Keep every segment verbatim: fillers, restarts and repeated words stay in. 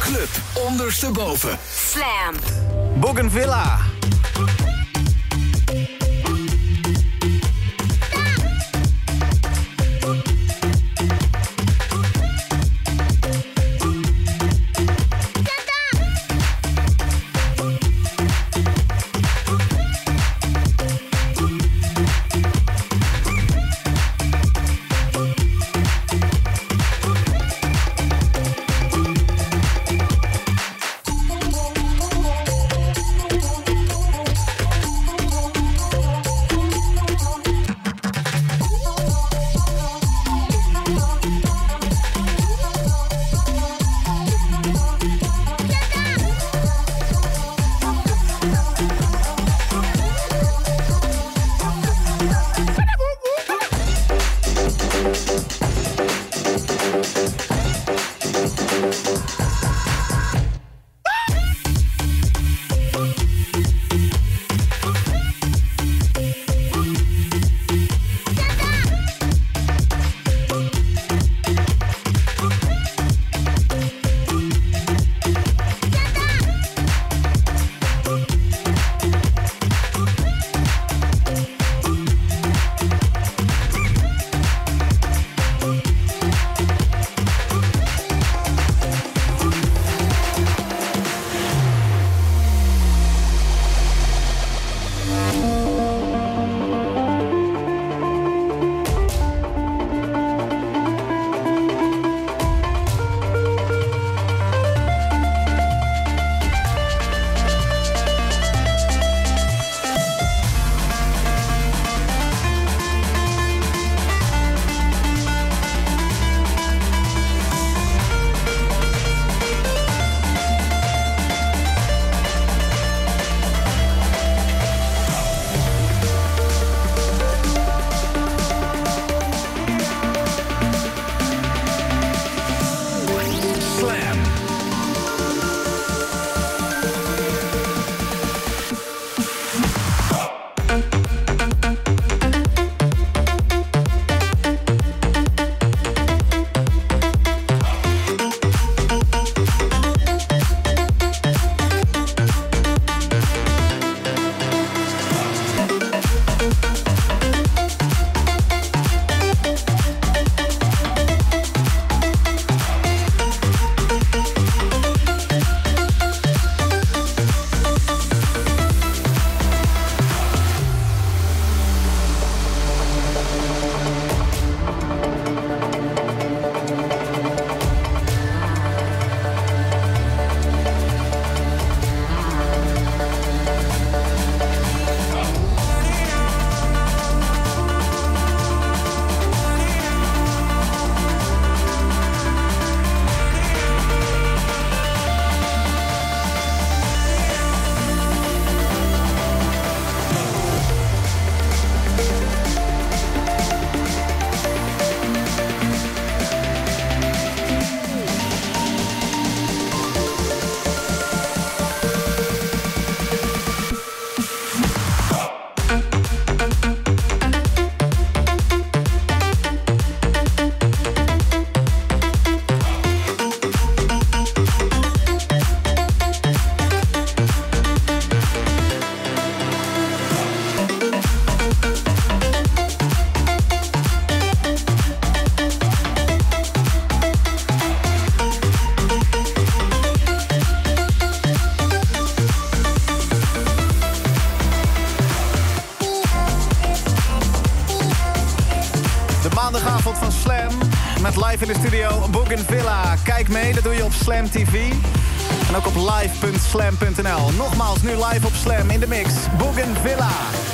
Club ondersteboven. Slam. Bougainvillea. Maandagavond van Slam met live in de studio Bougainvillea. Kijk mee, dat doe je op Slam T V. En ook op live punt slam punt n l. Nogmaals, nu live op Slam in de mix. Bougainvillea.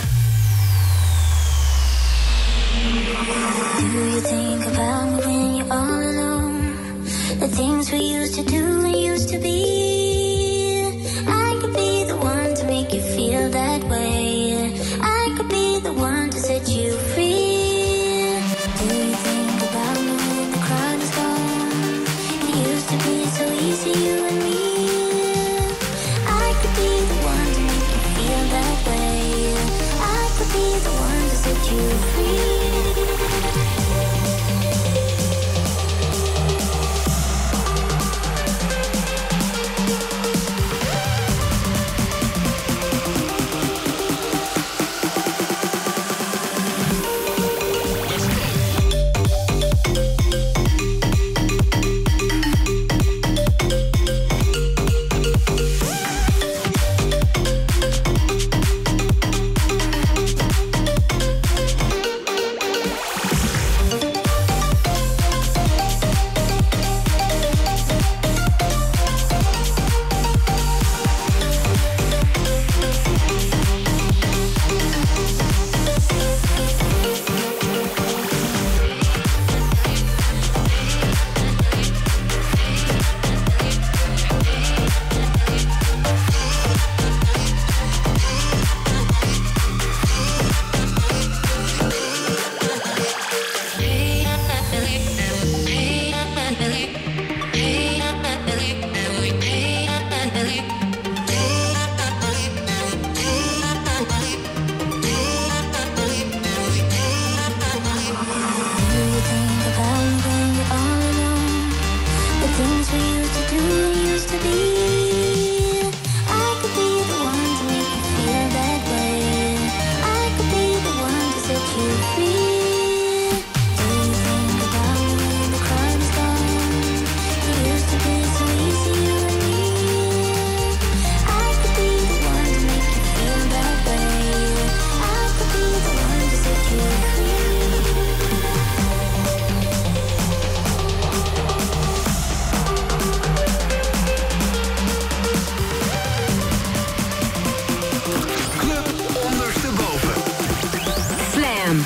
Do you think about me when you're all alone? The things we used to do and used to be. I could be the one to make you feel that way. I could be the one to set you free. Do you think about me when the crowd is gone? It used to be so easy, you and me. I could be the one to make you feel that way. I could be the one to set you free. used to do and used to be. I could be the one to make you feel that way. I could be the one to set you free. Do you think about me when the crime's gone? It used to be so easy, you and me. I could be the one to make you feel that way. I could be the one to set you free. Slam.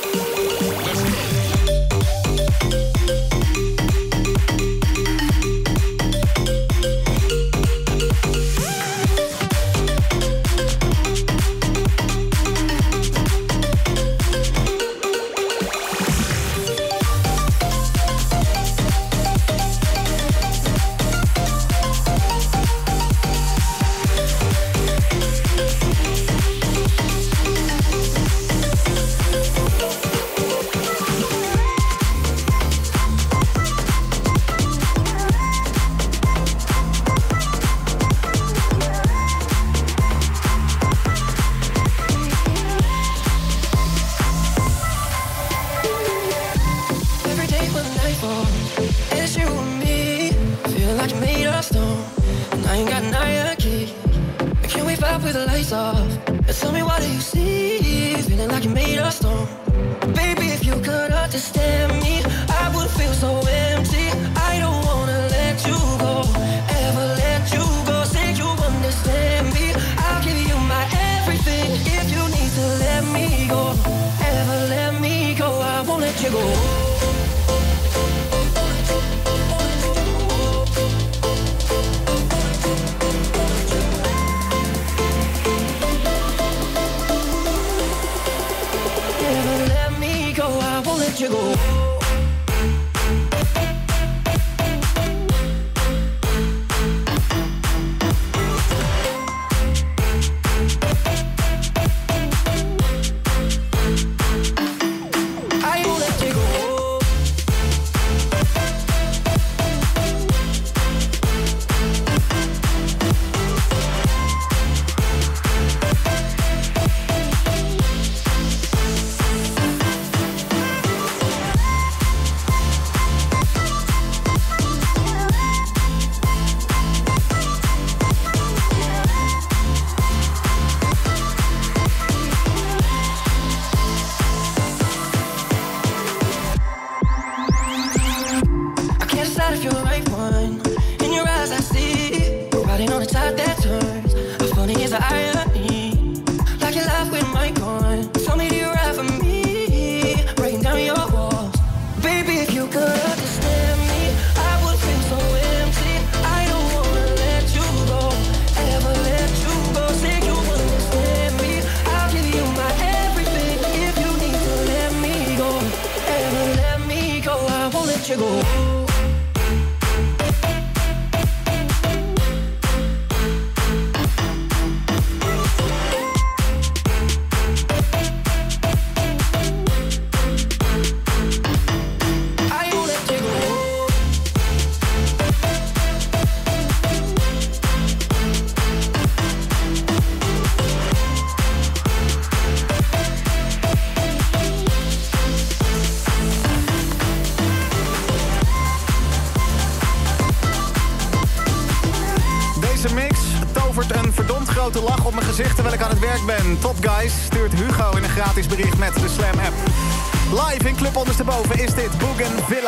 Top Guys stuurt Hugo in een gratis bericht met de Slam app. Live in Club Ondersteboven is dit Bougainvillea.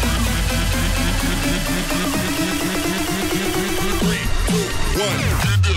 One.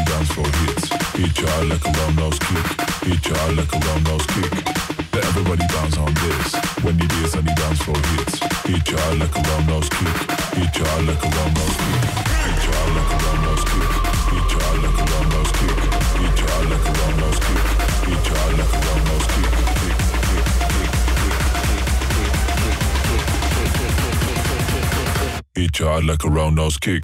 dance floor hits. Each eye like a roundhouse kick. Each eye like a roundhouse kick. Let everybody bounce on this. When you dance on the dance floor hits. Each eye like a roundhouse kick. Each eye like a roundhouse kick. Each eye like a roundhouse kick. Each eye like a roundhouse kick. Each eye like a roundhouse kick. Each eye like a roundhouse kick. Kick, kick, kick, kick, kick. Each eye like a roundhouse kick.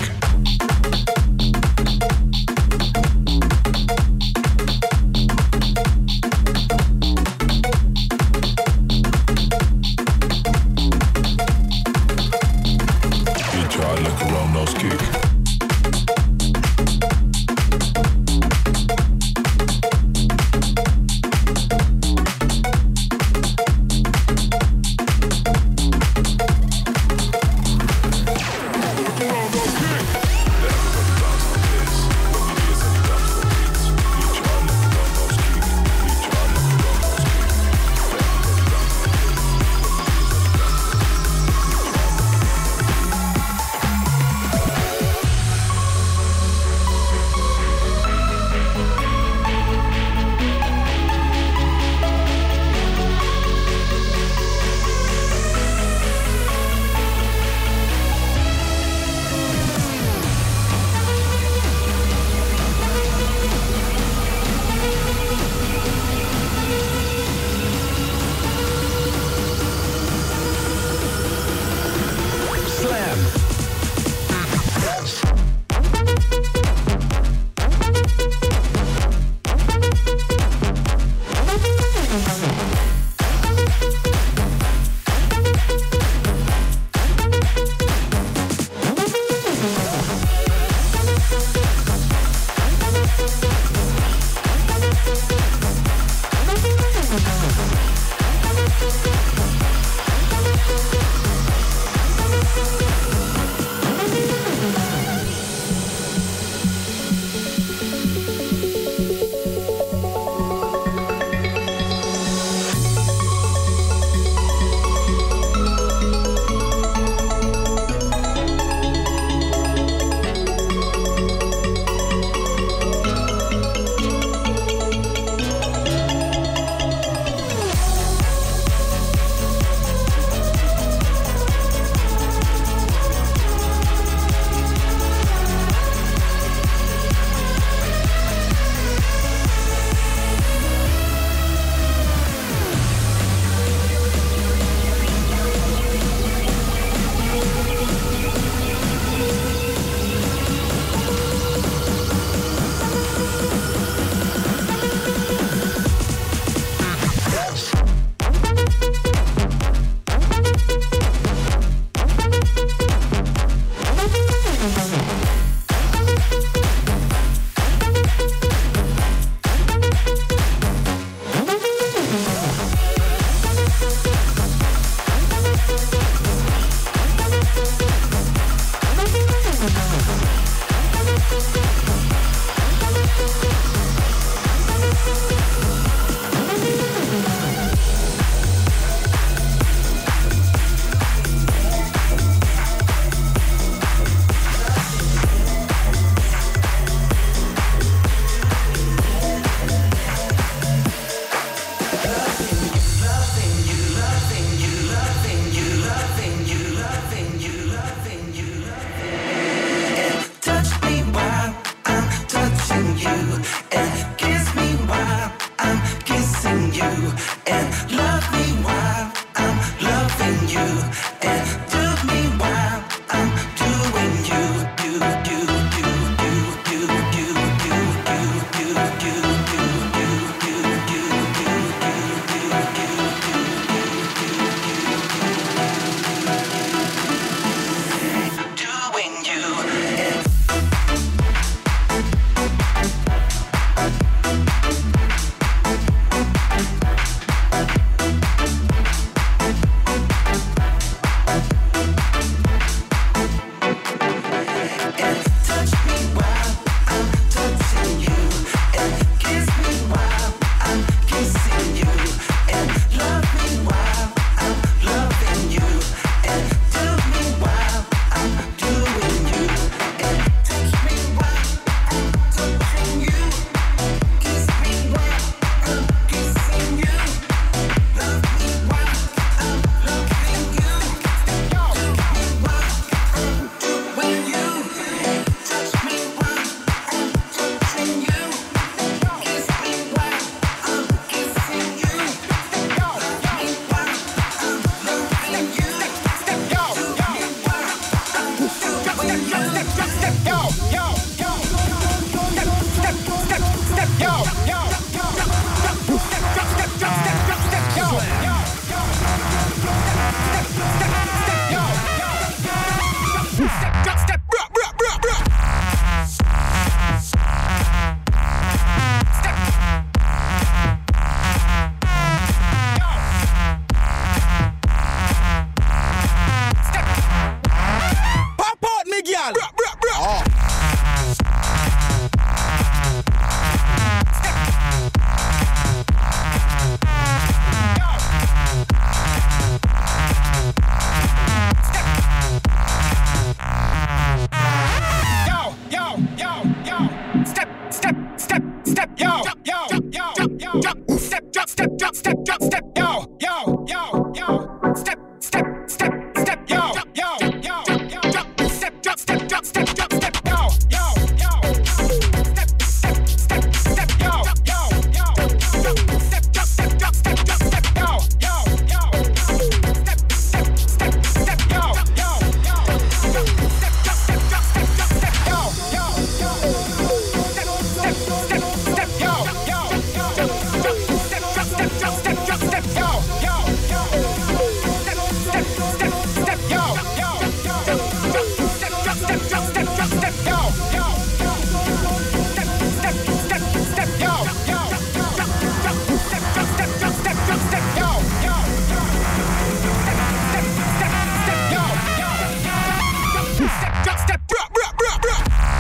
yo, yo, yo, yo, yo, step, drop, step, drop, step, drop, step, yo, yo, yo, yo, step, step, step, step, yo, yo, yo, yo, drop, step, drop, step, drop, step, drop, step, yo, yo, yo, step, step, step, step, yo, yo, yo, step, drop, step, drop, step, drop, step, yo, yo, yo, step, step, step, step, yo, yo, yo, step, drop, step, drop, step, drop, step, yo, yo, yo, step, step, step, step, yo, yo, yo, step, drop, step, drop, step, drop, step, yo, yo, yo, step, step, step, step, yo, yo, yo, step, drop, step, drop, step, drop, step, yo, yo, step, step, step, step, yo, yo, step, drop, step, drop, step, drop, step, drop, step, yo, yo, step, step, step, yo, yo, step, drop, step, drop, drop, drop, drop.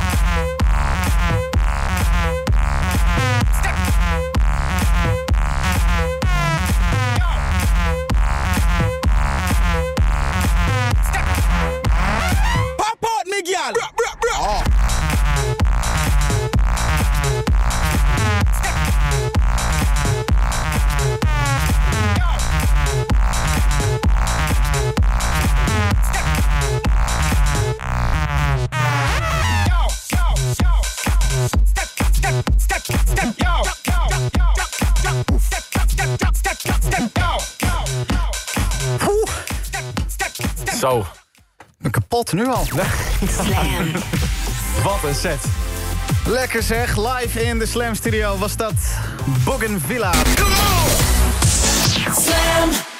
Pop out, me girl. Oh. Zo. Ik ben kapot nu al. Slam. Wat een set. Lekker zeg, live in de Slam Studio was dat Bougainvillea. Come on! Slam.